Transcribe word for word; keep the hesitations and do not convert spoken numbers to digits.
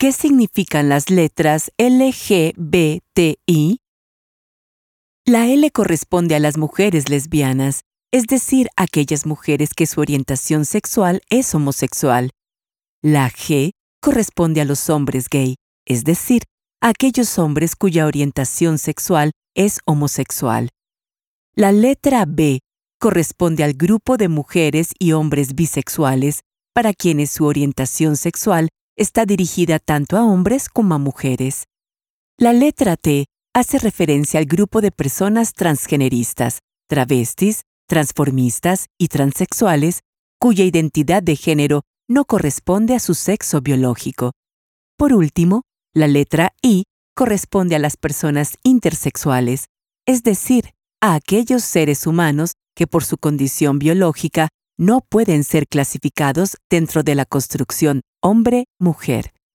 ¿Qué significan las letras L G B T I? La L corresponde a las mujeres lesbianas, es decir, aquellas mujeres que su orientación sexual es homosexual. La G corresponde a los hombres gay, es decir, a aquellos hombres cuya orientación sexual es homosexual. La letra B corresponde al grupo de mujeres y hombres bisexuales, para quienes su orientación sexual está dirigida tanto a hombres como a mujeres. La letra T hace referencia al grupo de personas transgeneristas, travestis, transformistas y transexuales, cuya identidad de género no corresponde a su sexo biológico. Por último, la letra I corresponde a las personas intersexuales, es decir, a aquellos seres humanos que por su condición biológica no pueden ser clasificados dentro de la construcción hombre-mujer.